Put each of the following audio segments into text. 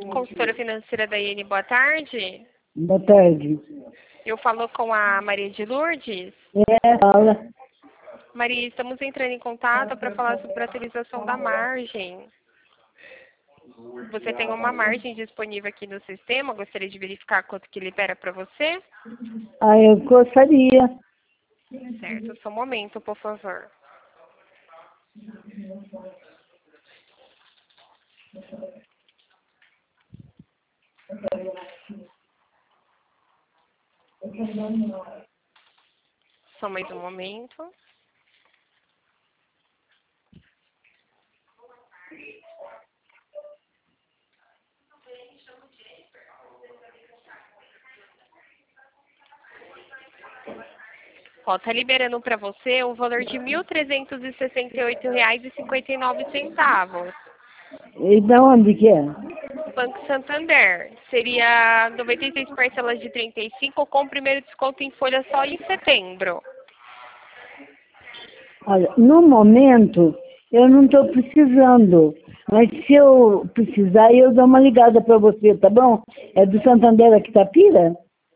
consultora financeira da IN, boa tarde. Boa tarde. Eu falo com a Maria de Lourdes. Fala. Maria, estamos entrando em contato para falar sobre a atualização da margem. Você tem uma margem disponível aqui no sistema, gostaria de verificar quanto que libera para você? Eu gostaria. Certo, só um momento, por favor. Só mais um momento. Ó, tá liberando para você o valor de R$ 1.368,59. E da onde que é? Banco Santander. Seria 96 parcelas de 35 com o primeiro desconto em folha só em setembro. Olha, no momento, eu não estou precisando. Mas se eu precisar, eu dou uma ligada para você, tá bom? É do Santander aqui, Itapira?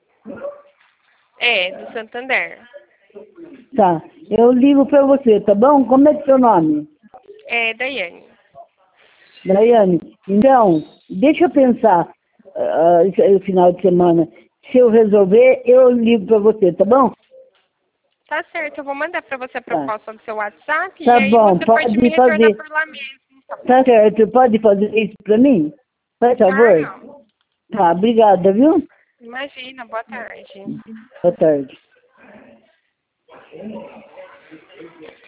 É, do Santander. Tá. Eu ligo para você, tá bom? Como é que é seu nome? É, Daiane. Daiane. Então, deixa eu pensar no final de semana. Se eu resolver, eu ligo para você, tá bom? Tá certo, eu vou mandar para você a proposta do seu WhatsApp Tá e aí bom, você pode me pode retornar fazer. por lá mesmo. Tá bom? Tá certo, pode fazer isso para mim? Faz favor? Claro. Tá, obrigada, viu? Imagina, boa tarde. Boa tarde.